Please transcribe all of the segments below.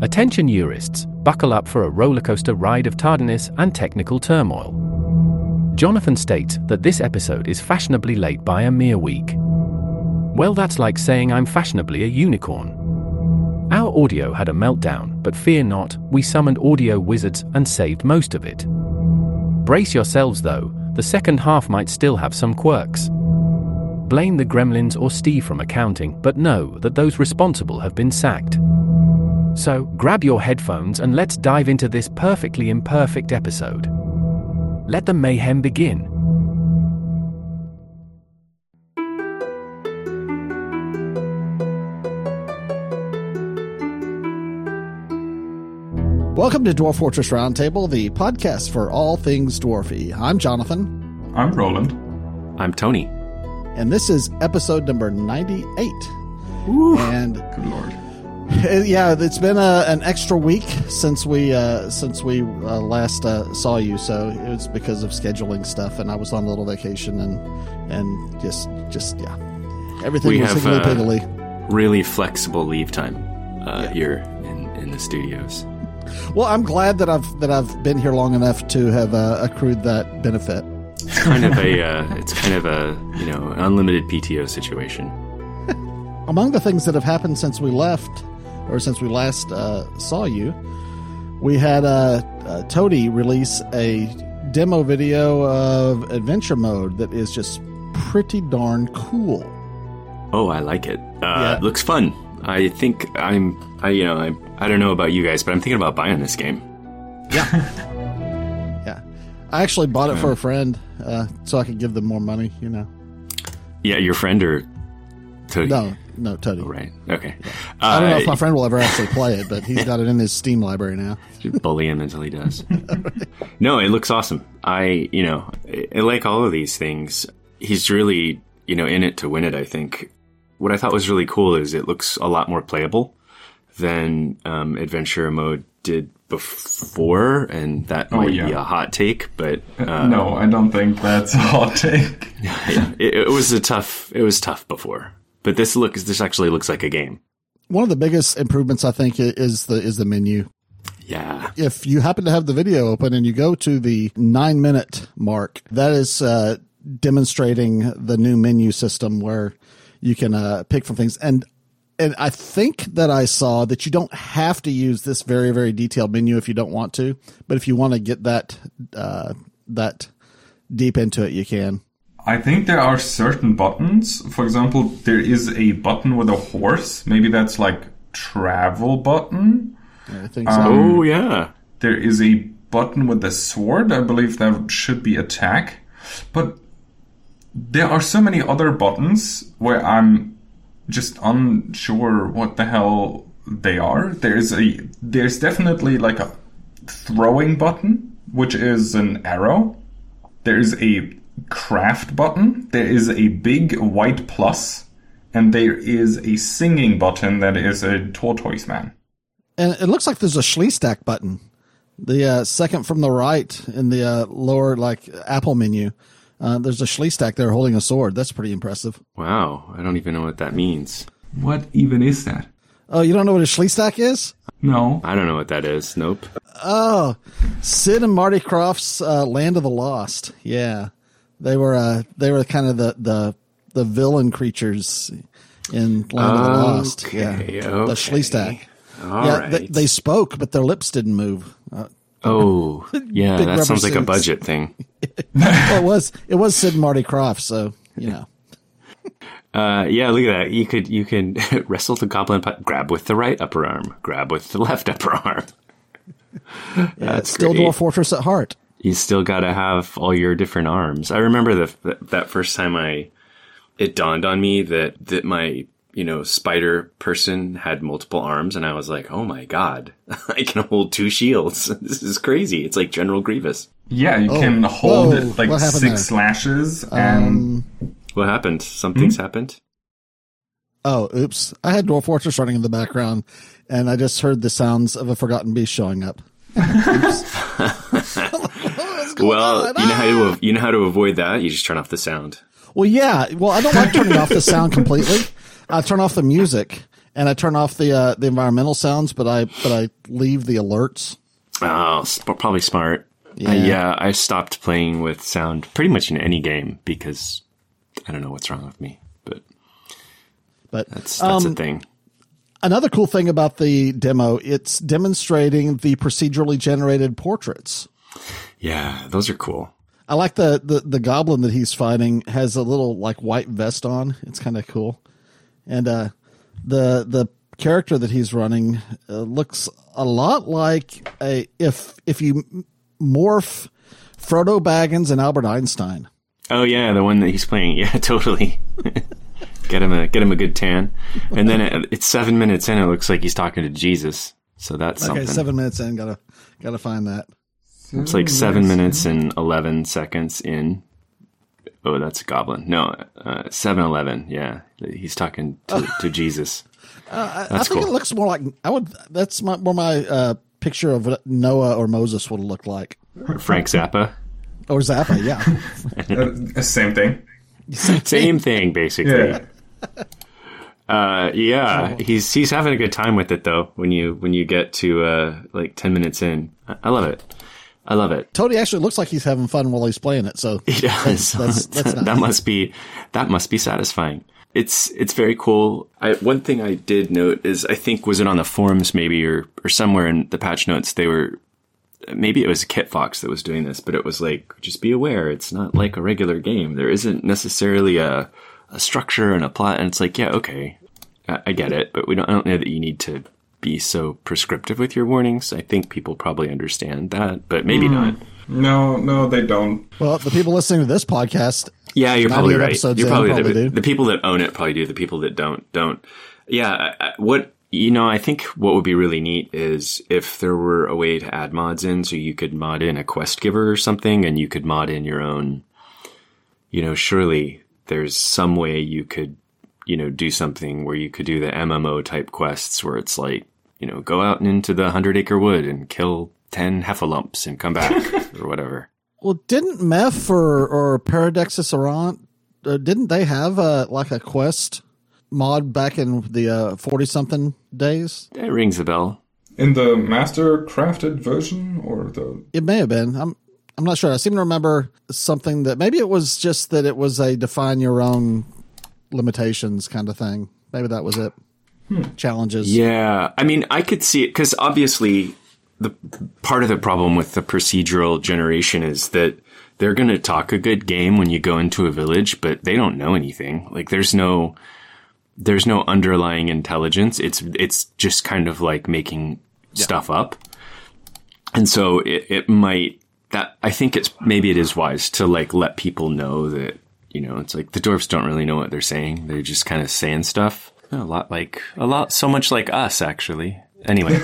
Attention jurists, buckle up for a rollercoaster ride of tardiness and technical turmoil. Jonathan states that this episode is fashionably late by a mere week. Well, that's like saying I'm fashionably a unicorn. Our audio had a meltdown, but fear not, we summoned audio wizards and saved most of it. Brace yourselves though, the second half might still have some quirks. Blame the gremlins or Steve from accounting, but know that those responsible have been sacked. So, grab your headphones and let's dive into this perfectly imperfect episode. Let the mayhem begin. Welcome to Dwarf Fortress Roundtable, the podcast for all things dwarfy. I'm Jonathan. I'm Roland. I'm Tony. And this is episode number 98. Ooh, and good lord. Yeah, it's been an extra week since we last saw you, so it was because of scheduling stuff, and I was on a little vacation, and just yeah, everything was higgly-piggly. Really flexible leave time here in the studios. Well, I'm glad that I've been here long enough to have accrued that benefit. It's kind of a an unlimited PTO situation. Among the things that have happened since we left, or since we last saw you, we had Toady release a demo video of Adventure Mode that is just pretty darn cool. Oh, I like it. It looks fun. I think I don't know about you guys, but I'm thinking about buying this game. Yeah. Yeah. I actually bought it for a friend, so I could give them more money, Yeah, your friend or Toady? No, Toady. Oh, right. Okay. Yeah. I don't know if my friend will ever actually play it, but he's got it in his Steam library now. Bully him until he does. No, it looks awesome. I like all of these things. He's really, in it to win it, I think. What I thought was really cool is it looks a lot more playable than Adventure Mode did before, and that might be a hot take, but no, I don't think that's a hot take. It was tough before, but this actually looks like a game. One of the biggest improvements, I think, is the menu. Yeah. If you happen to have the video open and you go to the 9-minute mark, that is demonstrating the new menu system where you can pick from things. And I think that I saw that you don't have to use this very, very detailed menu if you don't want to. But if you want to get that deep into it, you can. I think there are certain buttons. For example, there is a button with a horse. Maybe that's like travel button. I think so. Oh, yeah. There is a button with a sword. I believe that should be attack. But there are so many other buttons where I'm just unsure what the hell they are. There's definitely like a throwing button, which is an arrow. There's a craft button. There is a big white plus, and there is a singing button that is a tortoise man. And it looks like there's a Schleestack button. The second from the right in the lower Apple menu. There's a Schleestack there holding a sword. That's pretty impressive. Wow. I don't even know what that means. What even is that? Oh, you don't know what a Schleestack is? No. I don't know what that is. Nope. Oh, Sid and Marty Krofft's Land of the Lost. Yeah. They were kind of the villain creatures in Land of the Lost. Yeah. The Schleestack. Right. They spoke, but their lips didn't move. Yeah, that sounds like a budget thing. Well, it was Sid and Marty Krofft, so yeah, look at that. You can wrestle the goblin, grab with the right upper arm, grab with the left upper arm. That's still great. Dwarf Fortress at heart. You still got to have all your different arms. I remember that first time it dawned on me that my spider person had multiple arms, and I was like, oh my god, I can hold 2 shields. This is crazy. It's like General Grievous. Yeah, you can hold it like 6 slashes, and... What happened? Something's happened? Oh, oops. I had Dwarf Fortress running in the background, and I just heard the sounds of a forgotten beast showing up. Well, you know how to avoid that? You just turn off the sound. Well, yeah. Well, I don't like turning off the sound completely. I turn off the music, and I turn off the environmental sounds, but I leave the alerts. Oh, probably smart. Yeah. I stopped playing with sound pretty much in any game because I don't know what's wrong with me, but that's a thing. Another cool thing about the demo, it's demonstrating the procedurally generated portraits. Yeah, those are cool. I like the goblin that he's fighting has a little like white vest on. It's kind of cool. And the character that he's running looks a lot like if you morph Frodo Baggins and Albert Einstein. Oh yeah, the one that he's playing. Yeah, totally. Get him a good tan, and then it's 7 minutes in. It looks like he's talking to Jesus. So that's something. Okay, 7 minutes in. Gotta find that. It's like 7 minutes and 11 seconds in. Oh, that's a goblin. No, 7-11. Yeah, he's talking to Jesus. I think it looks more like That's more my picture of what Noah or Moses would have looked like. Frank Zappa. Or Zappa, yeah. Same thing. Same thing, basically. Yeah. He's having a good time with it though. When you get to like 10 minutes in, I love it. I love it. Tony actually looks like he's having fun while he's playing it. So he does. That's that must be satisfying. It's very cool. One thing I did note is I think was it on the forums maybe or somewhere in the patch notes maybe it was Kitfox that was doing this, but it was like, just be aware, it's not like a regular game. There isn't necessarily a structure and a plot. And it's like, yeah, okay, I get it, but I don't know that you need to be so prescriptive with your warnings. I think people probably understand that, but maybe not. No, they don't. Well, the people listening to this podcast, yeah, you're probably right. You're probably the people that own it probably do. The people that don't. Yeah, I think what would be really neat is if there were a way to add mods in, so you could mod in a quest giver or something, and you could mod in your own. Surely there's some way you could, do something where you could do the MMO type quests where it's like, go out into the 100-acre wood and kill 10 heffalumps and come back or whatever. Well, didn't Meph or Paradexis Errant, didn't they have a quest mod back in the 40-something days? It rings a bell. In the master crafted version or the... It may have been. I'm not sure. I seem to remember something that maybe it was just that it was a define your own limitations kind of thing. Maybe that was it. Challenges. Yeah. I mean, I could see it because obviously the part of the problem with the procedural generation is that they're going to talk a good game when you go into a village, but they don't know anything. Like there's no underlying intelligence. It's just kind of like making stuff up. And so I think maybe it is wise to like let people know that, it's like the dwarves don't really know what they're saying. They're just kind of saying stuff so much like us, actually. Anyway.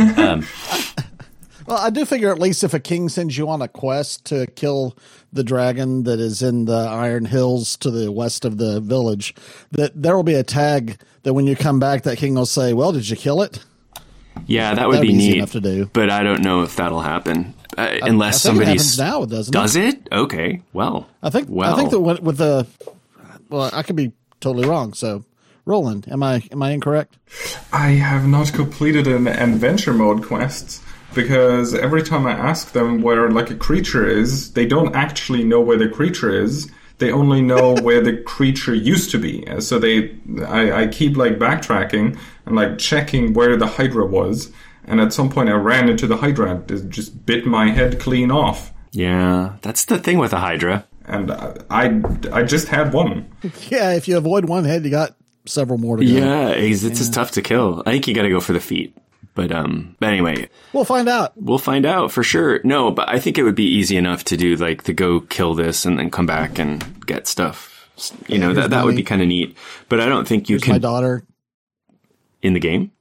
Well, I do figure at least if a king sends you on a quest to kill the dragon that is in the Iron Hills to the west of the village, that there will be a tag that when you come back, that king will say, well, did you kill it? Yeah, that would be easy neat enough to do. But I don't know if that'll happen unless I think somebody's it happens now, doesn't it? Does it? Okay. Well, I think that with the, well, I could be totally wrong. So, Roland, am I incorrect? I have not completed an adventure mode quest because every time I ask them where like a creature is, they don't actually know where the creature is. They only know where the creature used to be. So I keep like backtracking and like checking where the Hydra was. And at some point I ran into the Hydra and it just bit my head clean off. Yeah, that's the thing with the Hydra. And I just had one. Yeah, if you avoid one head, you got several more to go. Yeah, it's just tough to kill. I think you got to go for the feet. But anyway. We'll find out. We'll find out for sure. No, but I think it would be easy enough to do like the go kill this and then come back and get stuff. That would be kind of neat. But I don't think you can. My daughter. In the game?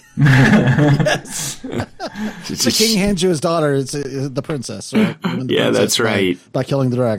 Yes. The king hands you his daughter. It's the princess, right? Yeah, that's right. By killing the dragon.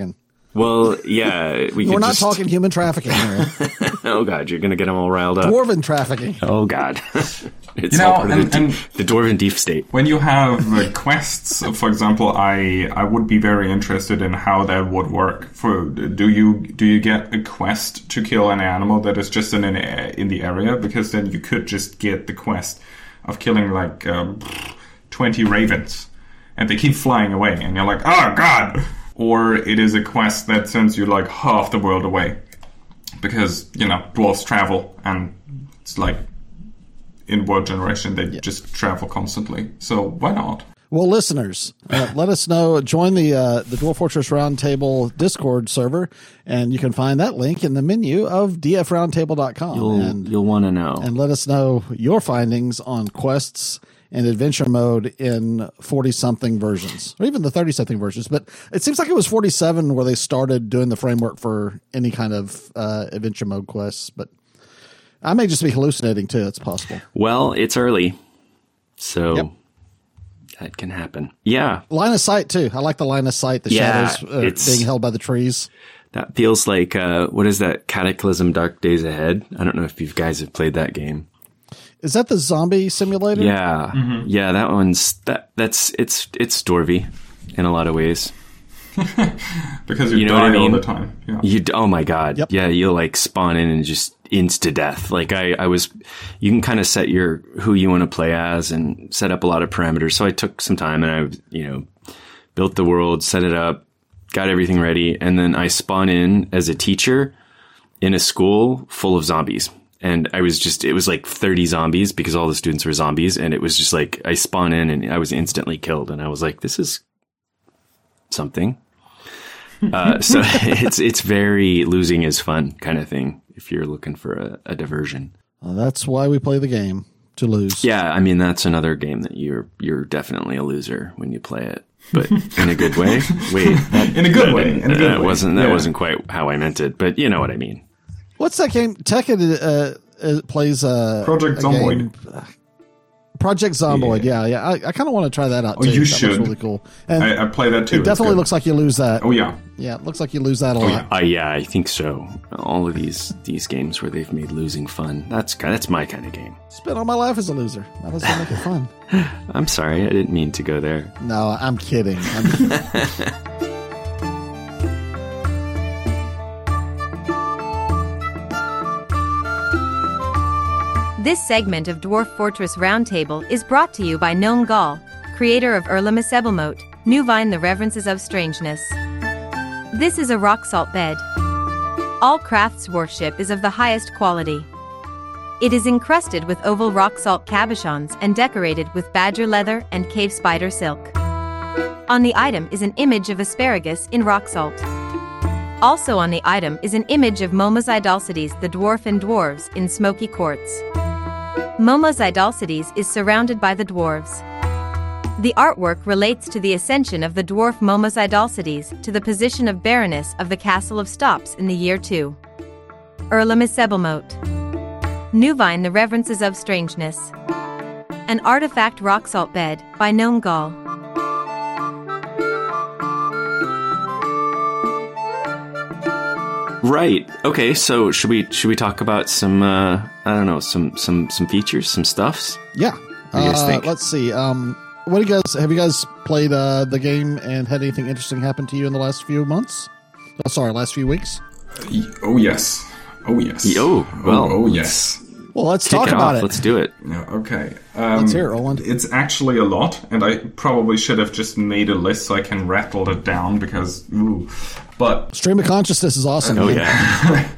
Well, yeah, We're not talking human trafficking here. Oh God, you're gonna get them all riled up. Dwarven trafficking. Oh God, it's all part of the Dwarven deep state. When you have quests, for example, I would be very interested in how that would work. Do you get a quest to kill an animal that is just in the area? Because then you could just get the quest of killing like 20 ravens, and they keep flying away, and you're like, oh God. Or it is a quest that sends you like half the world away. Because, dwarves travel, and it's like in World Generation, they just travel constantly. So why not? Well, listeners, let us know. Join the Dwarf Fortress Roundtable Discord server, and you can find that link in the menu of dfroundtable.com. You'll want to know. And let us know your findings on quests and adventure mode in 40-something versions, or even the 30-something versions. But it seems like it was 47 where they started doing the framework for any kind of adventure mode quests. But I may just be hallucinating, too. It's possible. Well, it's early, so that can happen. Yeah. Line of sight, too. I like the line of sight, the shadows being held by the trees. That feels like, what is that, Cataclysm Dark Days Ahead? I don't know if you guys have played that game. Is that the zombie simulator? Yeah. Mm-hmm. Yeah, that one's it's dwarvy in a lot of ways. Because you die all the time. Yeah. Oh my God. Yep. Yeah, you'll like spawn in and just insta death. Like you can kind of set who you want to play as and set up a lot of parameters. So I took some time and I built the world, set it up, got everything ready, and then I spawn in as a teacher in a school full of zombies. And it was like 30 zombies because all the students were zombies. And it was just like, I spawn in and I was instantly killed. And I was like, this is something. So it's very losing is fun kind of thing if you're looking for a diversion. Well, that's why we play the game, to lose. Yeah. I mean, that's another game that you're definitely a loser when you play it, but in a good way. Wait, in a good way. That wasn't quite how I meant it, but you know what I mean. What's that game? Tekken plays Project Zomboid. Project Zomboid, yeah. I kind of want to try that out too. You that should. looks really cool. And I play that too. It definitely looks like you lose that. Oh yeah. Yeah, it looks like you lose that a lot. Yeah, I think so. All of these games where they've made losing fun. That's my kind of game. Spend all my life as a loser. That doesn't make it fun. I'm sorry, I didn't mean to go there. No, I'm kidding. This segment of Dwarf Fortress Roundtable is brought to you by Gnome Gall, creator of Erlema Sebelmote, Nuvine the Reverences of Strangeness. This is a rock salt bed. All crafts worship is of the highest quality. It is encrusted with oval rock salt cabochons and decorated with badger leather and cave spider silk. On the item is an image of asparagus in rock salt. Also on the item is an image of Momus Idalcides the dwarf and dwarves in smoky quartz. Momus Idalcides is surrounded by the dwarves. The artwork relates to the ascension of the dwarf Momus Idalcides to the position of Baroness of the Castle of Stops in the year 2. Erlema Sebelmote. Nuvine the Reverences of Strangeness. An artifact rock salt bed by Gnome Gall. Right. Okay. So should we talk about some I don't know, some features, some stuffs? Yeah. What do you guys think? Let's see. What do you guys played the game and had anything interesting happen to you in the last few months? Last few weeks? Oh yes. Oh yes. Well, yes. Well, let's talk about it. Let's do it. Yeah, okay. Let's hear it, Roland. It's actually a lot, and I probably should have just made a list so I can rattle it down because, but stream of consciousness is awesome. Oh yeah.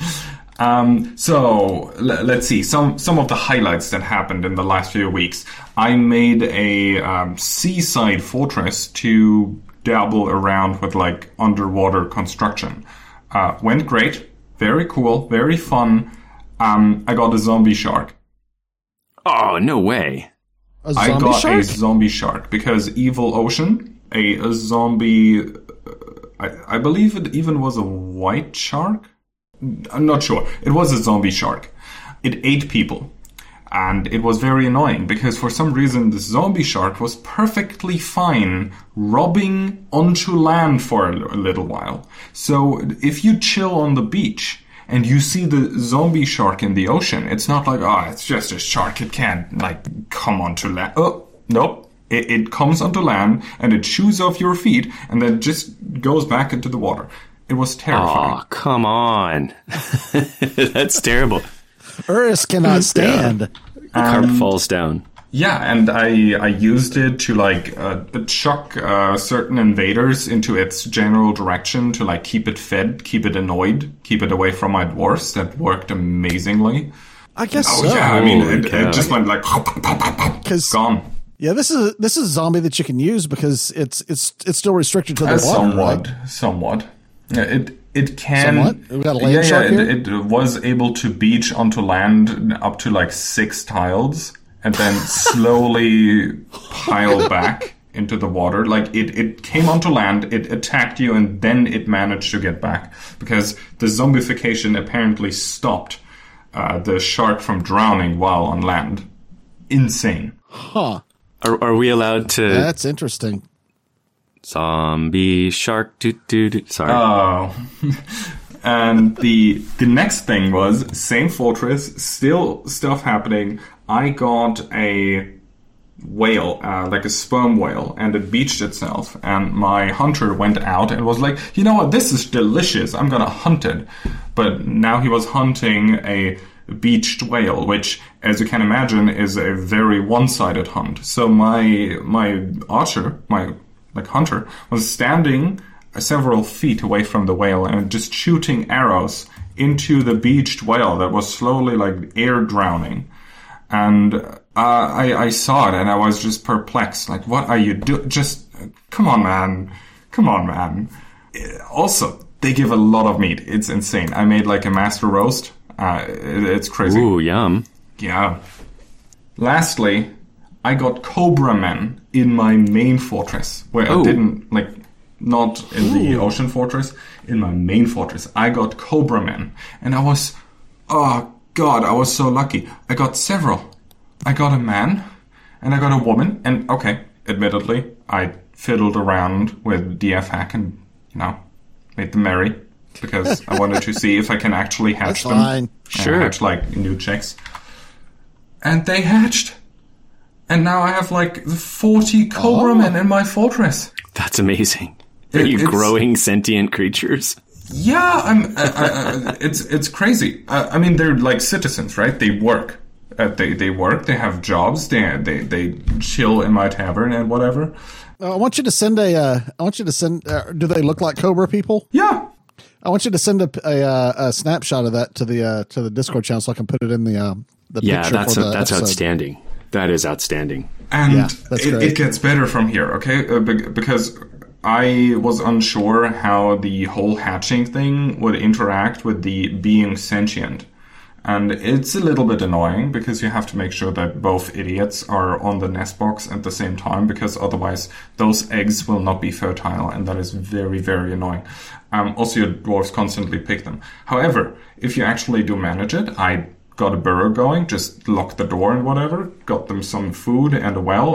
So let's see some of the highlights that happened in the last few weeks. I made a seaside fortress to dabble around with like underwater construction. Went great, very cool, very fun. I got a zombie shark. Oh, no way. I got a zombie shark because Evil Ocean, a zombie, I believe it even was a white shark. I'm not sure. It was a zombie shark. It ate people. And it was very annoying because for some reason this zombie shark was perfectly fine robbing onto land for a little while. So if you chill on the beach and you see the zombie shark in the ocean, it's not like, it's just a shark. It can't, like, come onto land. Oh, nope. It comes onto land and it chews off your feet and then just goes back into the water. It was terrifying. Oh, come on. That's terrible. Urus cannot stand. The carp falls down. Yeah, and I used it to, like, chuck certain invaders into its general direction to, like, keep it fed, keep it annoyed, keep it away from my dwarfs. That worked amazingly. I guess so. Yeah, I mean, it just went like, gone. Yeah, this is a zombie that you can use because it's still restricted to the water. Somewhat. It can. Somewhat? We got a land shark here? It was able to beach onto land up to like 6 tiles and then slowly pile back into the water. Like it came onto land, it attacked you, and then it managed to get back because the zombification apparently stopped the shark from drowning while on land. Insane. Huh. Are we allowed to... That's interesting. Zombie shark, sorry. Oh. And the next thing was, same fortress, still stuff happening. I got a whale, like a sperm whale, and it beached itself. And my hunter went out and was like, you know what, this is delicious. I'm gonna hunt it. But now he was hunting a beached whale, which, as you can imagine, is a very one-sided hunt. So my archer, my hunter, was standing several feet away from the whale and just shooting arrows into the beached whale that was slowly like air drowning. And I saw it and I was just perplexed. Like, what are you doing? Just come on, man. Also, they give a lot of meat. It's insane. I made like a master roast. It's crazy. Ooh, yum. Yeah. Lastly, I got Cobra Men in my main fortress, where I didn't, like, not in the ocean fortress, in my main fortress. I got Cobra Men. And I was, oh God, I was so lucky. I got several. I got a man, and I got a woman, and okay, admittedly, I fiddled around with DF hack and, made them merry. Because I wanted to see if I can actually hatch them. Fine. Sure. Hatch, like, new chicks. And they hatched. And now I have, like, 40 Cobra Men in my fortress. That's amazing. Are you growing sentient creatures? Yeah, it's crazy. I mean, they're like citizens, right? They work. They work. They have jobs. They chill in my tavern and whatever. I want you to send do they look like Cobra people? Yeah. I want you to send a snapshot of that to the Discord channel so I can put it in the picture. That's for the that's episode. outstanding. That is outstanding. And that's great. It gets better from here, okay? Because I was unsure how the whole hatching thing would interact with the being sentient. And it's a little bit annoying because you have to make sure that both idiots are on the nest box at the same time, because otherwise those eggs will not be fertile, and that is very, very annoying. Also, your dwarves constantly pick them. However, if you actually do manage it, I got a burrow going, just locked the door and whatever, got them some food and a well,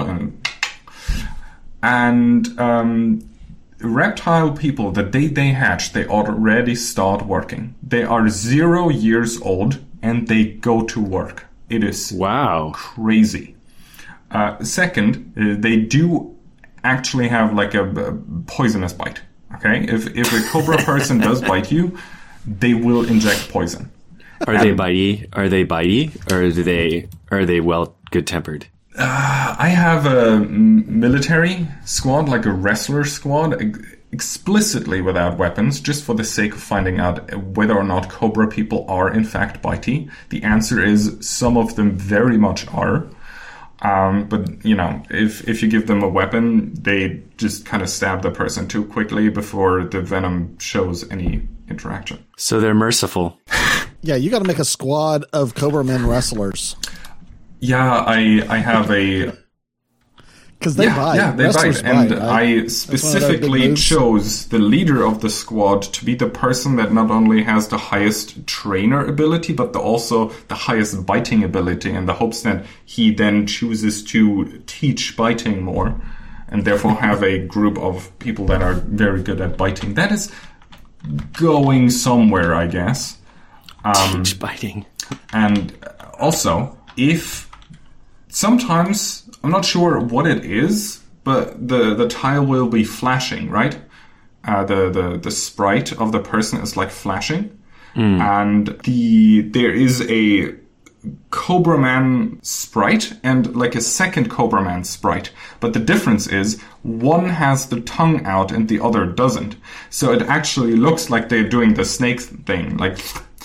and reptile people, the day they hatch, they already start working. They are 0 years old and they go to work. It is crazy. Second, they do actually have like a poisonous bite. Okay, if a cobra person does bite you, they will inject poison. Are they bitey? Or are they well good tempered? I have a military squad, like a wrestler squad, explicitly without weapons, just for the sake of finding out whether or not Cobra people are in fact bitey. The answer is some of them very much are. But, if you give them a weapon, they just kind of stab the person too quickly before the venom shows any interaction. So they're merciful. Yeah, you got to make a squad of Cobra Men wrestlers. Yeah, I have a... Because they bite. Yeah, they Wrestlers bite. And right? I specifically chose the leader of the squad to be the person that not only has the highest trainer ability, but also the highest biting ability, in the hopes that he then chooses to teach biting more, and therefore have a group of people that are very good at biting. That is going somewhere, I guess. Teach biting. And also, if sometimes, I'm not sure what it is, but the tile will be flashing, right? The sprite of the person is like flashing. And there is a Cobra Man sprite and like a second Cobra Man sprite. But the difference is one has the tongue out and the other doesn't. So it actually looks like they're doing the snake thing, like...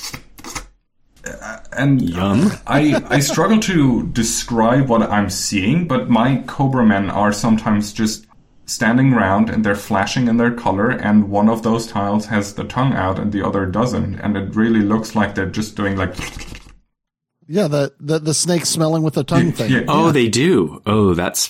And Yum. I struggle to describe what I'm seeing, but my Cobra Men are sometimes just standing around and they're flashing in their color, and one of those tiles has the tongue out and the other doesn't, and it really looks like they're just doing like... Yeah, the snake smelling with the tongue thing. Yeah. Oh, they do. Oh, that's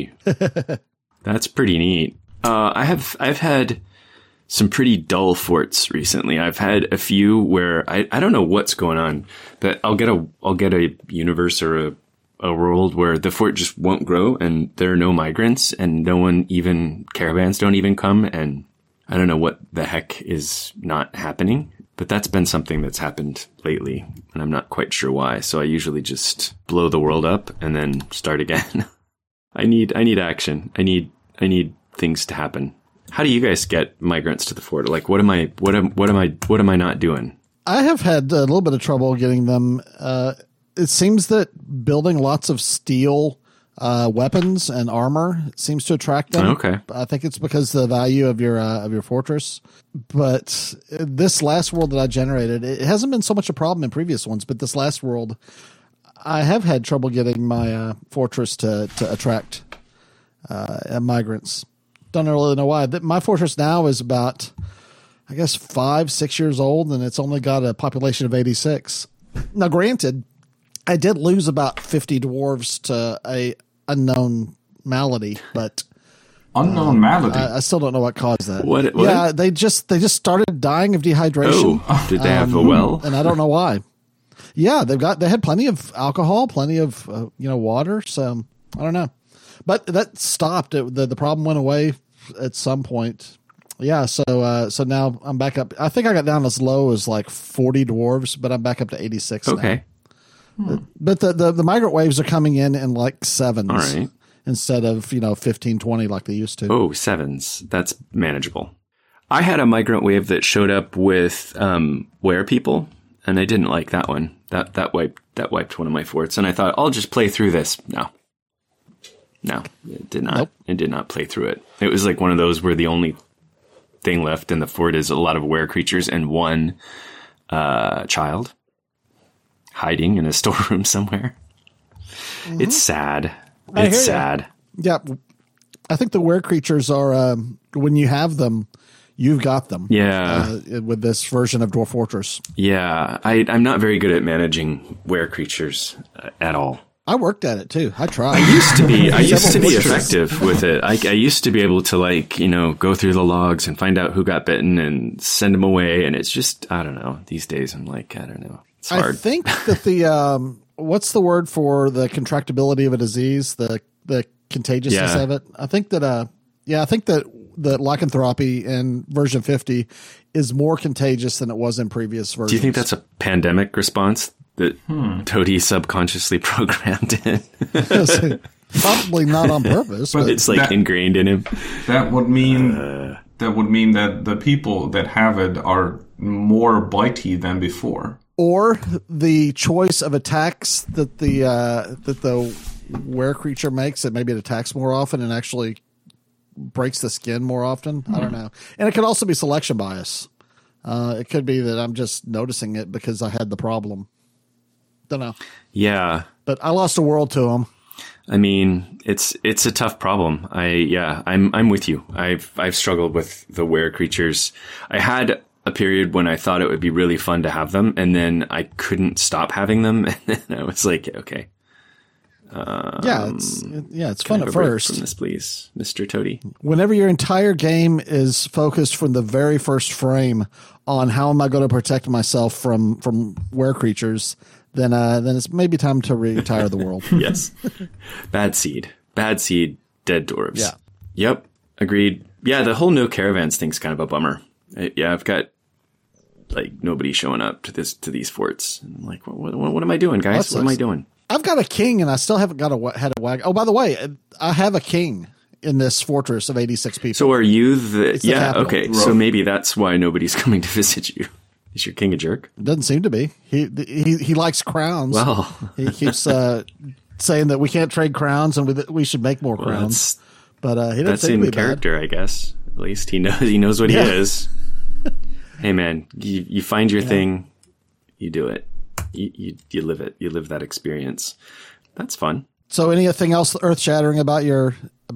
that's pretty neat. I've had some pretty dull forts recently. I've had a few where I don't know what's going on, but I'll get a universe or a world where the fort just won't grow and there are no migrants and caravans don't even come, and I don't know what the heck is not happening, but that's been something that's happened lately and I'm not quite sure why. So I usually just blow the world up and then start again. I need action. I need things to happen. How do you guys get migrants to the fort? Like, what am I not doing? I have had a little bit of trouble getting them. It seems that building lots of steel weapons and armor seems to attract them. Okay. I think it's because of the value of your fortress. But this last world that I generated, it hasn't been so much a problem in previous ones, but this last world, I have had trouble getting my fortress to attract migrants. Don't really know why. My fortress now is about, I guess, 5-6 years old, and it's only got a population of 86. Now, granted, I did lose about 50 dwarves to a unknown malady, but Unknown malady? I still don't know what caused that. What? Yeah, they just started dying of dehydration. Oh, did they have a well? And I don't know why. Yeah, they had plenty of alcohol, plenty of water. So I don't know. But that stopped. The problem went away at some point. Yeah, so now I'm back up. I think I got down as low as like 40 dwarves, but I'm back up to 86 Okay. now. But the migrant waves are coming in like sevens. All right. Instead of 15, 20 like they used to. Oh, sevens. That's manageable. I had a migrant wave that showed up with were people, and I didn't like that one. That wiped one of my forts, and I thought I'll just play through this. No, it did not. Nope. It did not play through it. It was like one of those where the only thing left in the fort is a lot of were creatures and one child hiding in a storeroom somewhere. Mm-hmm. It's sad. It's sad. Yeah, I think the were creatures are when you have them, you've got them. Yeah, with this version of Dwarf Fortress. Yeah, I'm not very good at managing were creatures at all. I worked at it too. I tried. I used to be effective with it. I used to be able to go through the logs and find out who got bitten and send them away. And it's just, I don't know. These days I'm like, I don't know. It's hard. I think that the what's the word for the contractibility of a disease? The contagiousness of it. I think that the lycanthropy in version 50 is more contagious than it was in previous versions. Do you think that's a pandemic response that Toady subconsciously programmed in? Probably not on purpose, but it's like ingrained in him. That would mean that the people that have it are more bitey than before. Or the choice of attacks that the were creature makes, that maybe it attacks more often and actually breaks the skin more often. I don't know. And it could also be selection bias. It could be that I'm just noticing it because I had the problem. Don't know. Yeah. But I lost a world to him. I mean, it's a tough problem. I'm with you. I've struggled with the were creatures. I had a period when I thought it would be really fun to have them, and then I couldn't stop having them, and then I was like, okay, It's fun at Have a break first. from this, please, Mr. Toady. Whenever your entire game is focused from the very first frame on how am I going to protect myself from were creatures, then it's maybe time to retire the world. Yes. Bad seed, dead dwarves. Yeah. Yep. Agreed. Yeah. The whole no caravans thing's kind of a bummer. I've got like nobody showing up to these forts. I'm like, what am I doing, guys? What am I doing? I've got a king and I still haven't got had a wagon. Oh, by the way, I have a king in this fortress of 86 people. So are you the capital. Okay. So maybe that's why nobody's coming to visit you. Is your king a jerk? It doesn't seem to be. He likes crowns. Well, he keeps saying that we can't trade crowns and we should make more crowns. But he doesn't seem to be character, bad. I guess. At least he knows what he is. Hey man, you find your thing, you do it. You live it. You live that experience. That's fun. So anything else earth shattering about your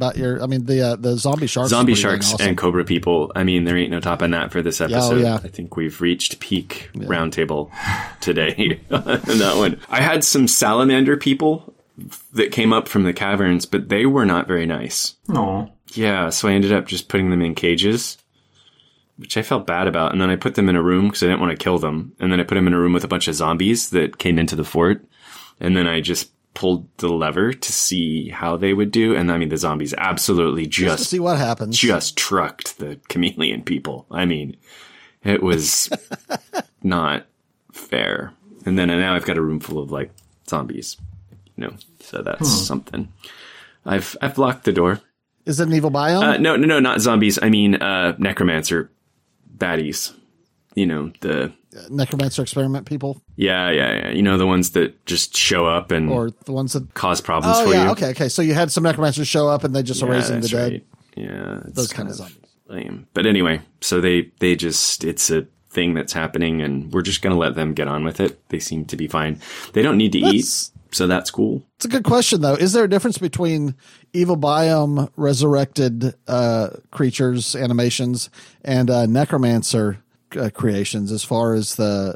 the zombie sharks? Zombie sharks awesome. And cobra people. I mean, there ain't no topping that for this episode. Oh, yeah. I think we've reached peak roundtable today on that one. I had some salamander people that came up from the caverns, but they were not very nice. No. Yeah, so I ended up just putting them in cages, which I felt bad about. And then I put them in a room because I didn't want to kill them. And then I put them in a room with a bunch of zombies that came into the fort. And then I just pulled the lever to see how they would do. And I mean, the zombies absolutely just to see what happens. Just trucked the chameleon people. I mean, it was not fair. And then now I've got a room full of like zombies, so that's something. I've locked the door. Is it an evil biome? No, not zombies. I mean, necromancer baddies. The necromancer experiment people. Yeah. The ones that just show up and or the ones that cause problems for you. Okay. So you had some necromancers show up and they just erasing the dead. Right. Yeah, those kind of zombies. Lame. But anyway, so they just it's a thing that's happening, and we're just gonna let them get on with it. They seem to be fine. They don't need to eat, so that's cool. It's a good question, though. Is there a difference between evil biome resurrected creatures animations and necromancer creations as far as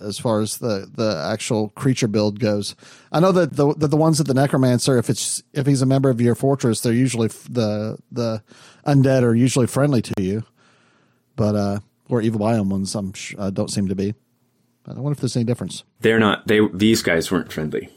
the actual creature build goes? I know that the ones at the necromancer, if he's a member of your fortress, they're usually the undead are usually friendly to you, but or evil biome ones don't seem to be. I wonder if there's any difference. They're not. These guys weren't friendly.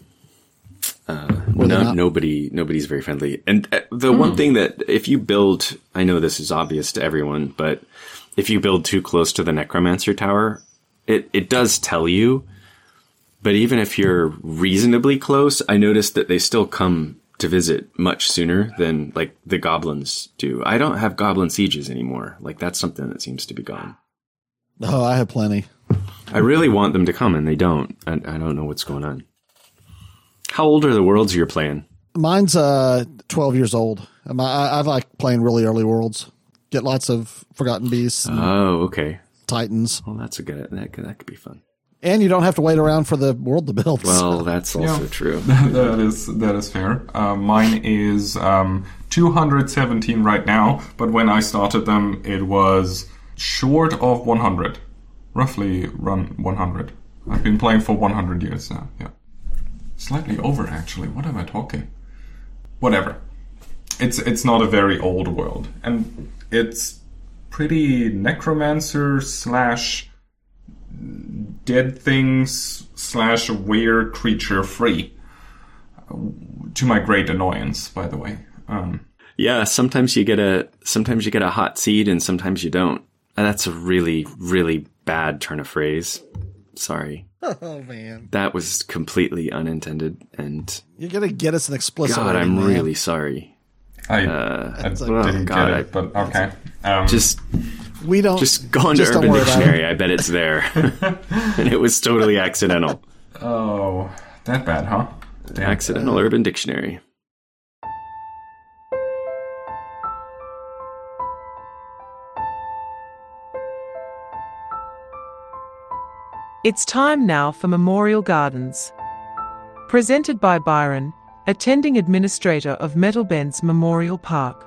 Nobody's very friendly. And the one thing that if you build, I know this is obvious to everyone, but if you build too close to the necromancer tower, it does tell you. But even if you're reasonably close, I noticed that they still come to visit much sooner than like the goblins do. I don't have goblin sieges anymore. Like that's something that seems to be gone. Oh, I have plenty. I really want them to come and they don't. I don't know what's going on. How old are the worlds you're playing? Mine's 12 years old. I like playing really early worlds. Get lots of Forgotten Beasts. Oh, okay. Titans. Well, that's that could be fun. And you don't have to wait around for the world to build. Well, that's also true. That is fair. Mine is 217 right now, but when I started them, it was short of 100. Roughly run 100. I've been playing for 100 years now, yeah. Slightly over, actually. What am I talking? Whatever. It's not a very old world. And it's pretty necromancer / dead things / weird creature free. To my great annoyance, by the way. Yeah, sometimes you get a hot seed and sometimes you don't. And that's a really, really bad turn of phrase. Sorry. Oh, man. That was completely unintended, and you're going to get us an explicit. God, rating, I'm man. really sorry. I didn't get it, but okay. We don't. Just go into Urban Dictionary. I bet it's there. And it was totally accidental. Oh, that bad, huh? Damn. Accidental Urban Dictionary. It's time now for Memorial Gardens. Presented by Byron, attending administrator of Metalbends Memorial Park.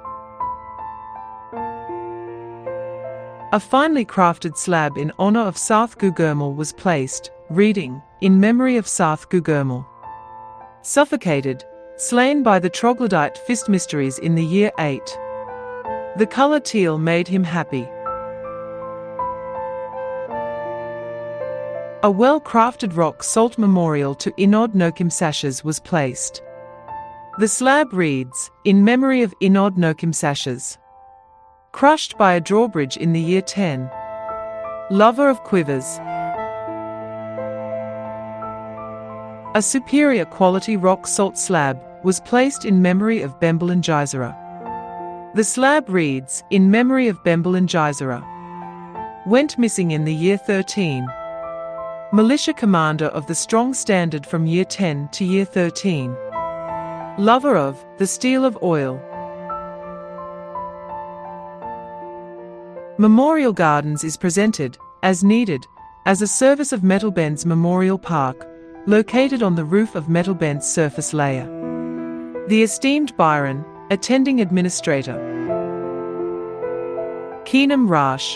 A finely crafted slab in honor of Sarth Gugurmal was placed, reading, "In memory of Sarth Gugurmal. Suffocated, slain by the troglodyte Fist Mysteries in the year 8. The color teal made him happy. A well-crafted rock salt memorial to Inod Nokim Sashes was placed. The slab reads, "In memory of Inod Nokim Sashes. Crushed by a drawbridge in the year 10. Lover of quivers." A superior quality rock salt slab was placed in memory of Bemble and Jizera. The slab reads, "In memory of Bemble and Jizera. Went missing in the year 13. Militia commander of the strong standard from year 10 to year 13. Lover of the steel of oil." Memorial Gardens is presented, as needed, as a service of Metalbend's Memorial Park, located on the roof of Metalbend's surface layer. The esteemed Byron, attending administrator. Keenum Rash.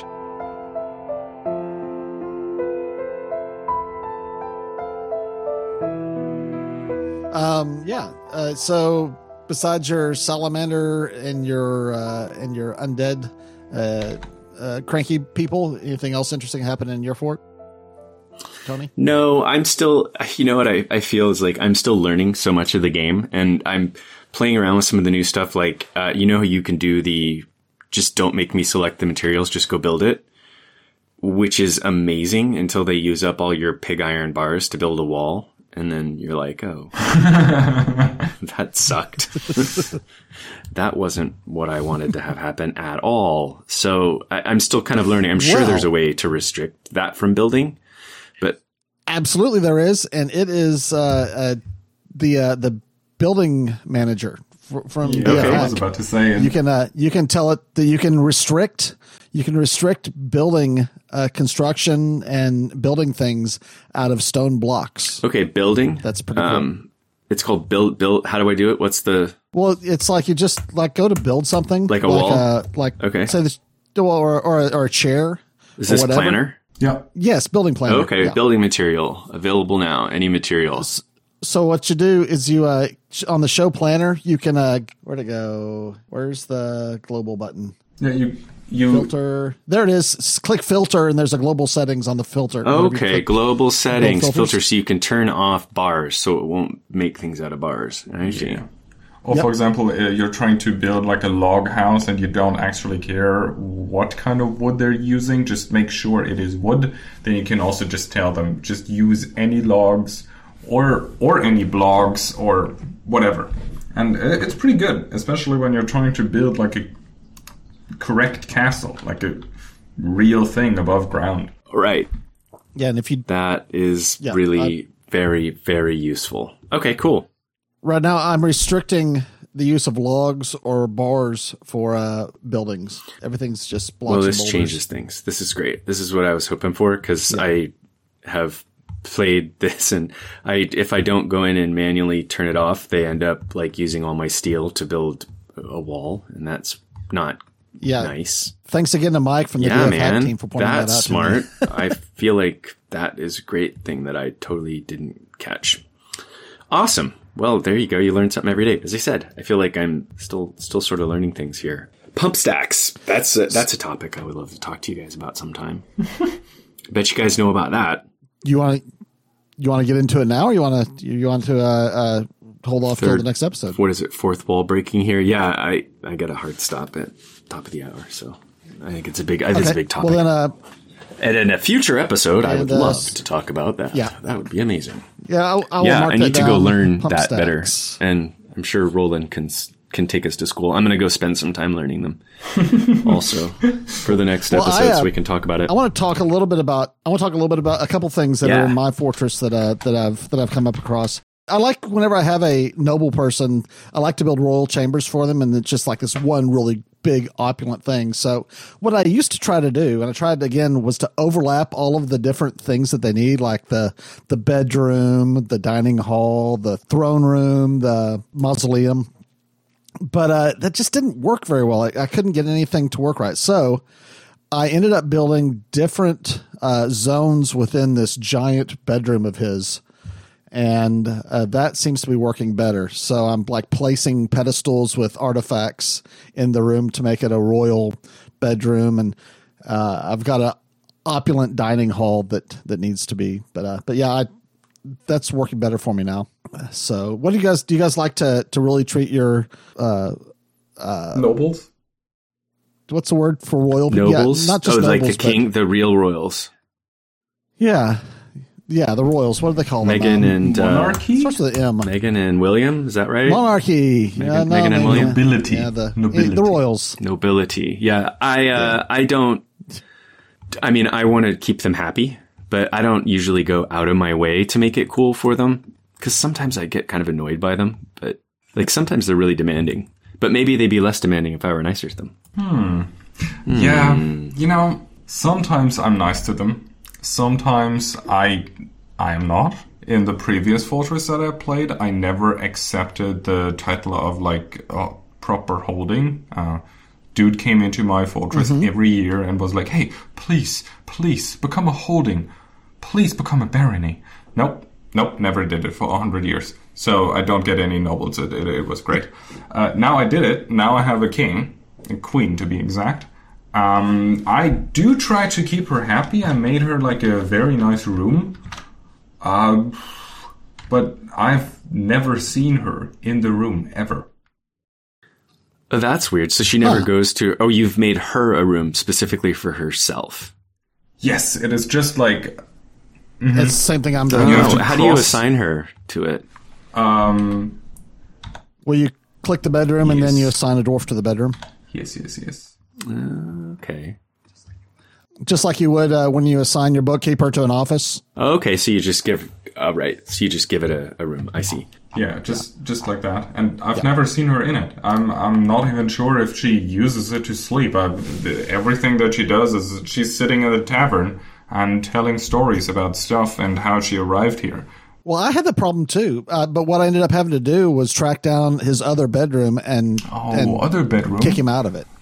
So besides your salamander and your undead cranky people, anything else interesting happen in your fort, Tony? No, I'm still, you know what I feel is like I'm still learning so much of the game, and I'm playing around with some of the new stuff. Like, you know how you can do the just don't make me select the materials, just go build it, which is amazing until they use up all your pig iron bars to build a wall. And then you're like, oh, that sucked. That wasn't what I wanted to have happen at all. So I'm still kind of learning. I'm sure there's a way to restrict that from building, but absolutely there is, and it is the building manager from I was about to say, you can tell it that you can restrict building construction and building things out of stone blocks. Okay, building. That's pretty cool. It's called build. How do I do it? What's the? Well, it's like you just like go to build something like a wall, okay, say this, or a chair. Is this whatever. planner? Yeah. Yes, building planner. Okay, yeah. Building material available now. Any material. So what you do is you on the show planner you can where'd it go? Where's the global button? Yeah, you filter. There it is. Click filter, and there's a global settings on the filter. Okay, global settings filter, so you can turn off bars, so it won't make things out of bars. I see. Yeah. Or for example, you're trying to build like a log house, and you don't actually care what kind of wood they're using. Just make sure it is wood. Then you can also just tell them just use any logs or any blocks or whatever, and it's pretty good, especially when you're trying to build like a correct castle, like a real thing above ground. Right. Yeah, and if you that is really very, very useful. Okay, cool. Right now, I'm restricting the use of logs or bars for buildings. Everything's just blocks. Well, this and changes things. This is great. This is what I was hoping for, because I have played this, and if I don't go in and manually turn it off, they end up like using all my steel to build a wall, and that's not nice. Thanks again to Mike from the DF team for pointing that out. That's smart. I feel like that is a great thing that I totally didn't catch. Awesome. Well, there you go. You learn something every day. As I said, I feel like I'm still sort of learning things here. Pump stacks. That's a topic I would love to talk to you guys about sometime. I bet you guys know about that. You want to get into it now, or you want to hold off till the next episode? What is it? Fourth wall breaking here? Yeah, I got a hard stop at top of the hour, so I think it's a big topic. Well, then, and in a future episode, I would love to talk about that. Yeah, that would be amazing. Yeah, I need to go learn that better, and I'm sure Roland can take us to school. I'm going to go spend some time learning them also for the next episode, so we can talk about it. I want to talk a little bit about a couple things that are in my fortress that I've come up across. I like whenever I have a noble person, I like to build royal chambers for them, and it's just like this one really big opulent thing. So what I used to try to do, and I tried again, was to overlap all of the different things that they need, like the bedroom, the dining hall, the throne room, the mausoleum. But that just didn't work very well. I couldn't get anything to work right. So I ended up building different zones within this giant bedroom of his. and that seems to be working better. So I'm like placing pedestals with artifacts in the room to make it a royal bedroom, and I've got a opulent dining hall that needs to be, but yeah, that's working better for me now. So what do you guys like to really treat your Nobles? what's the word for royal people? Nobles? Yeah, not just like nobles, the king, the real royals. yeah, the royals. What do they call Meghan them? and Monarchy? Starts with an M. Meghan and William, is that right? Monarchy. Meghan and William. Nobility. Yeah, Nobility. the royals. Nobility. Yeah, I don't. I mean, I want to keep them happy, but I don't usually go out of my way to make it cool for them, because sometimes I get kind of annoyed by them. But like sometimes they're really demanding. But maybe they'd be less demanding if I were nicer to them. Yeah, sometimes I'm nice to them. Sometimes I am not. In the previous Fortress that I played, I never accepted the title of proper holding. Dude came into my fortress every year and was like, "Hey, please become a holding. Please become a barony." Nope, never did it for 100 years. So I don't get any nobles. It was great. Now I did it. Now I have a king, a queen to be exact. I do try to keep her happy. I made her like a very nice room. But I've never seen her in the room ever. Oh, that's weird. So she never goes to... Oh, you've made her a room specifically for herself. Yes, it is just like... It's the same thing I'm doing. You have to How do you cross- assign her to it? Well, you click the bedroom and then Yes. you assign a dwarf to the bedroom. Yes. Okay. Just like you would when you assign your bookkeeper to an office. Okay, so you just give... right. So you just give it a room. I see. Yeah, just like that. And I've never seen her in it. I'm not even sure if she uses it to sleep. Everything that she does is she's sitting at a tavern and telling stories about stuff and how she arrived here. Well, I had the problem too, but what I ended up having to do was track down his other bedroom and Other bedroom? kick him out of it.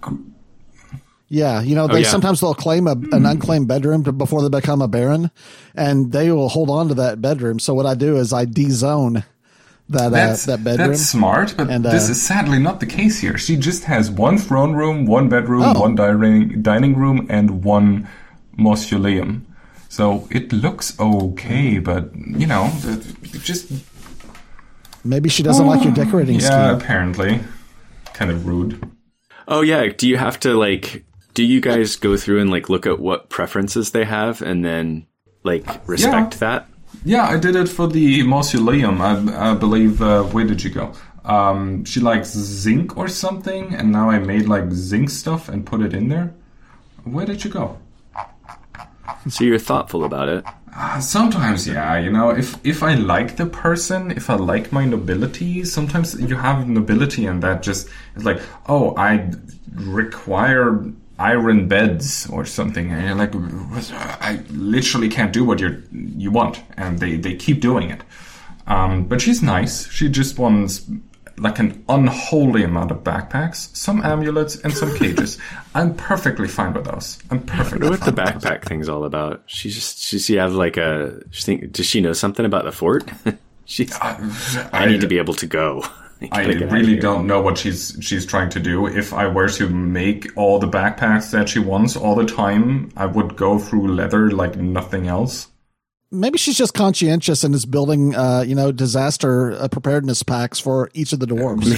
Yeah, sometimes they'll claim an unclaimed bedroom before they become a baron, and they will hold on to that bedroom. So what I do is I de-zone that bedroom. That's smart, but this is sadly not the case here. She just has one throne room, one bedroom, one dining room, and one mausoleum. So it looks okay, but, just... Maybe she doesn't like your decorating scheme. Yeah, apparently. Kind of rude. Oh, yeah. Do you have to, do you guys go through and, look at what preferences they have and then, respect that? Yeah, I did it for the mausoleum. I believe, where did you go? She likes zinc or something, and now I made, zinc stuff and put it in there. Where did you go? So you're thoughtful about it. Sometimes, yeah. If I like the person, if I like my nobility, sometimes you have nobility and that just is like, oh, I require iron beds or something. And you're like, I literally can't do what you want. And they keep doing it. But she's nice. She just wants an unholy amount of backpacks, some amulets, and some cages. I'm perfectly fine with those. What the backpack thing's all about? Does she have does she know something about the fort? I need to be able to go. I really don't know what she's trying to do. If I were to make all the backpacks that she wants all the time, I would go through leather like nothing else. Maybe she's just conscientious and is building, disaster preparedness packs for each of the dwarves.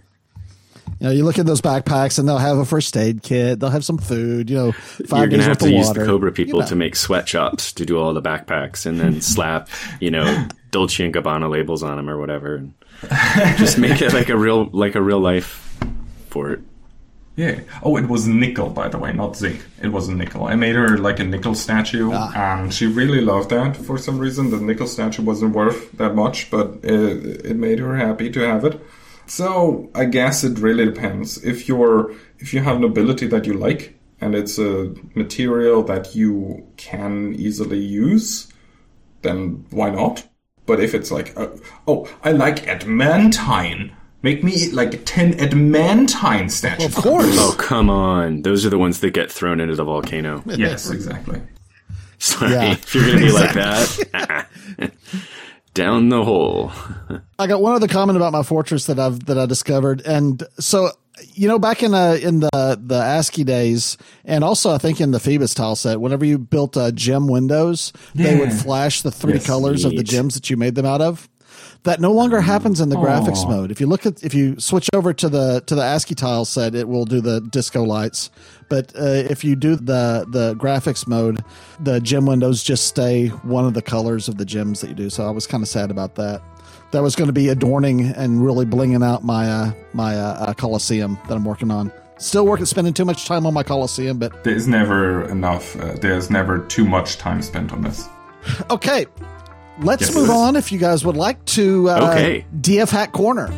You look at those backpacks and they'll have a first aid kit. They'll have some food, 5 You're days going to have worth to of use water. the Cobra people to make sweatshops to do all the backpacks and then slap, Dolce & Gabbana labels on them or whatever. And just make it like a real life fort. Yeah. Oh, it was nickel, by the way, not zinc. It was a nickel. I made her like a nickel statue, and she really loved that for some reason. The nickel statue wasn't worth that much, but it made her happy to have it. So I guess it really depends. If you have nobility that you like, and it's a material that you can easily use, then why not? But if it's like, I like adamantine. Make me like 10 adamantine statues. Of course. Oh, come on. Those are the ones that get thrown into the volcano. Yes, exactly. Sorry, Yeah. if you're going to be like that. Down the hole. I got one other comment about my fortress that I discovered, and so back in the ASCII days, and also I think in the Phoebus tile set, whenever you built gem windows, they would flash the three colors of the gems that you made them out of. That no longer happens in the graphics mode. If you switch over to the ASCII tile set, it will do the disco lights. But if you do the graphics mode, the gem windows just stay one of the colors of the gems that you do. So I was kind of sad about that. That was going to be adorning and really blinging out my Colosseum that I'm working on. Still spending too much time on my Colosseum, but there's never enough. There's never too much time spent on this. Okay. Let's move on if you guys would like to DF Hack Corner.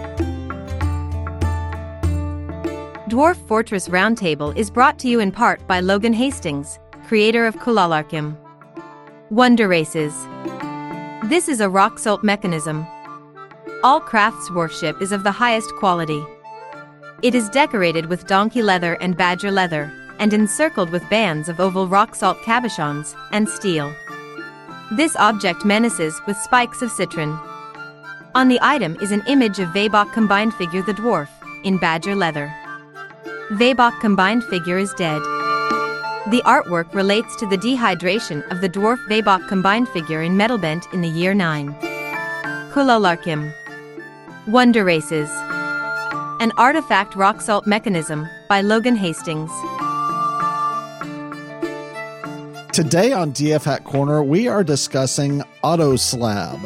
Dwarf Fortress Roundtable is brought to you in part by Logan Hastings, creator of Kulalarkim. Wonder Races. This is a rock salt mechanism. All Crafts Dwarfship is of the highest quality. It is decorated with donkey leather and badger leather, and encircled with bands of oval rock salt cabochons and steel. This object menaces with spikes of citron. On the item is an image of Vabok combined figure the dwarf, in badger leather. Vabok combined figure is dead. The artwork relates to the dehydration of the dwarf Vabok combined figure in Metalbent in the year 9. Kulalarkim. Wonder Races. An artifact rock salt mechanism, by Logan Hastings. Today on DF Hack Corner, we are discussing AutoSlab.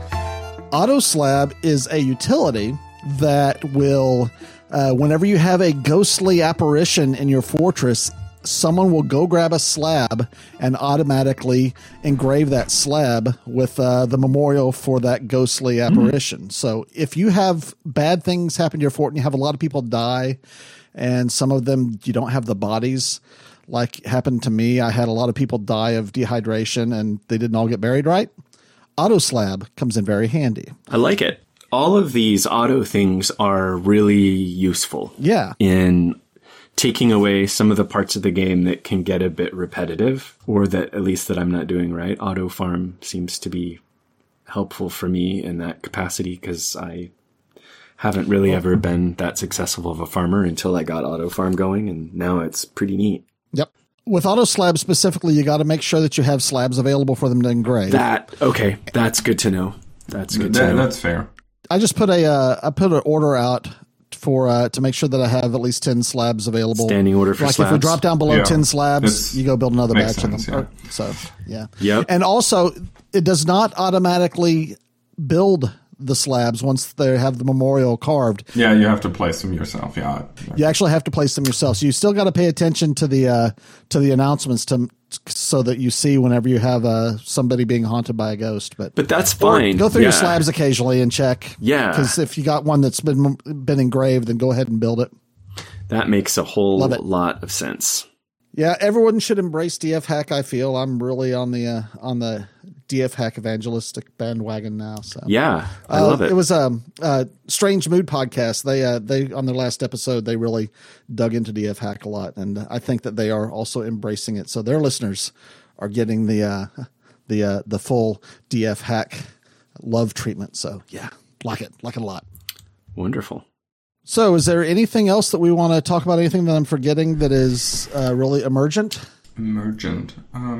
AutoSlab is a utility that will, whenever you have a ghostly apparition in your fortress, someone will go grab a slab and automatically engrave that slab with the memorial for that ghostly apparition. So if you have bad things happen to your fort and you have a lot of people die, and some of them you don't have the bodies, like happened to me. I had a lot of people die of dehydration and they didn't all get buried right. AutoSlab comes in very handy. I like it. All of these auto things are really useful. Yeah. In taking away some of the parts of the game that can get a bit repetitive, or that at least that I'm not doing right. Auto farm seems to be helpful for me in that capacity because I haven't really ever been that successful of a farmer until I got auto farm going, and now it's pretty neat. Yep. With AutoSlab specifically, you got to make sure that you have slabs available for them to engrave. Okay, that's good to know. That's good to know. That's fair. I just put an order out for to make sure that I have at least 10 slabs available. Standing order for slabs. Like if we drop down below 10 slabs, you go build another batch of them. Yeah. So, yeah. Yep. And also, it does not automatically build the slabs once they have the memorial carved. Yeah, you have to place them yourself. Yeah. You actually have to place them yourself. So you still got to pay attention to the announcements so that you see whenever you have somebody being haunted by a ghost. But that's fine. Go through your slabs occasionally and check. Yeah. Because if you got one that's been engraved, then go ahead and build it. That makes a whole lot of sense. Yeah, everyone should embrace DF Hack. I feel I'm really on the DF Hack evangelistic bandwagon now. So yeah, I love it. It was a Strange Mood podcast. They on their last episode they really dug into DF Hack a lot, and I think that they are also embracing it. So their listeners are getting the full DF Hack love treatment. So yeah, like it a lot. Wonderful. So is there anything else that we want to talk about? Anything that I'm forgetting that is really emergent? Emergent.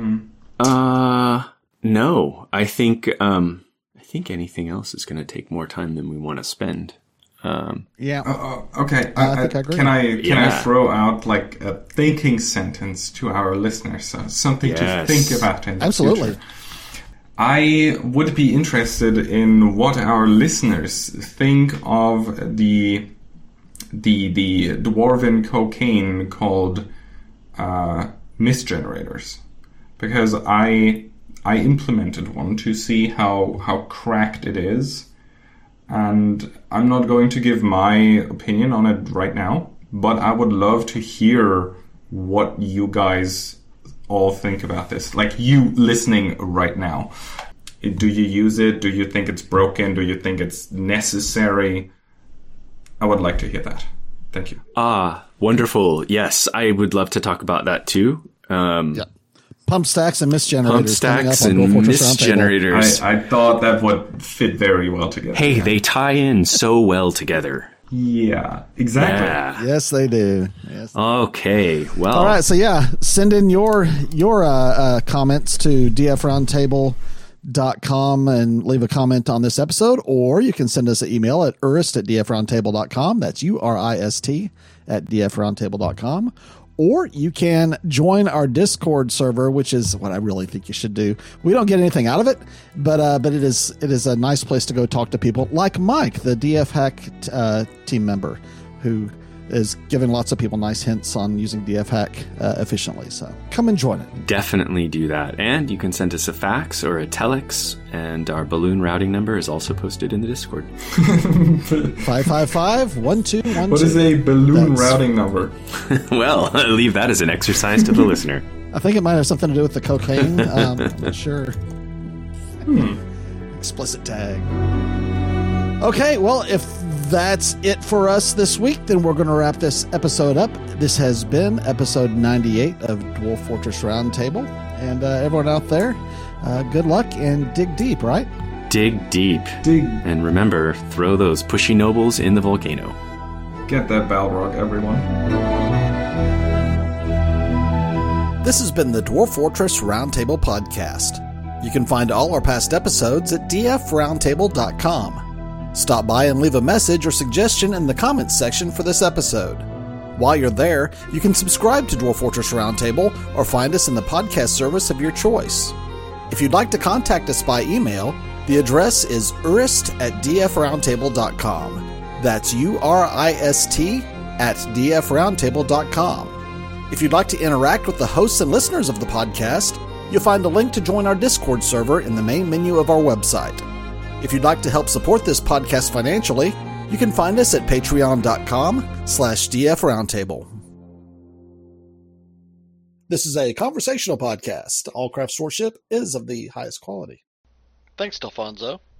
No. I think anything else is going to take more time than we want to spend. Yeah. Okay. I think I agree. Can I throw out like a thinking sentence to our listeners? Something to think about in the Absolutely. future. I would be interested in what our listeners think of the dwarven cocaine called mist generators, because I implemented one to see how cracked it is, and I'm not going to give my opinion on it right now, but I would love to hear what you guys all think about this, like you listening right now. Do you use it? Do you think it's broken? Do you think it's necessary? I would like to hear that. Thank you. Wonderful. Yes, I would love to talk about that too. Yeah. Pump stacks and mist generators. Pump stacks coming up on and Dwarf Fortress mist Roundtable. generators. I thought that would fit very well together. Hey, they tie in so well together. Yeah, exactly. Yeah. Yes, they do. Yes. Okay. Well. All right, so yeah, send in your comments to dfroundtable.com and leave a comment on this episode, or you can send us an email at urist@dfroundtable.com. That's URIST at dfroundtable.com. Or you can join our Discord server, which is what I really think you should do. We don't get anything out of it, but it is a nice place to go talk to people like Mike, the DF Hack team member, who is giving lots of people nice hints on using DF Hack efficiently. So come and join it. Definitely do that. And you can send us a fax or a telex, and our balloon routing number is also posted in the Discord. 555-1212. What is a balloon routing number? Well, I'll leave that as an exercise to the listener. I think it might have something to do with the cocaine. I'm not sure. Explicit tag. Okay, well, if that's it for us this week, then we're going to wrap this episode up. This has been episode 98 of Dwarf Fortress Roundtable. And everyone out there, good luck and dig deep, right? Dig deep. Dig. And remember, throw those pushy nobles in the volcano. Get that Balrog, everyone. This has been the Dwarf Fortress Roundtable podcast. You can find all our past episodes at dfroundtable.com. Stop by and leave a message or suggestion in the comments section for this episode. While you're there, you can subscribe to Dwarf Fortress Roundtable or find us in the podcast service of your choice. If you'd like to contact us by email, the address is urist@dfroundtable.com. That's URIST@dfroundtable.com. If you'd like to interact with the hosts and listeners of the podcast, you'll find a link to join our Discord server in the main menu of our website. If you'd like to help support this podcast financially, you can find us at patreon.com/dfroundtable. This is a conversational podcast. All craft sportsmanship is of the highest quality. Thanks, Delfonso.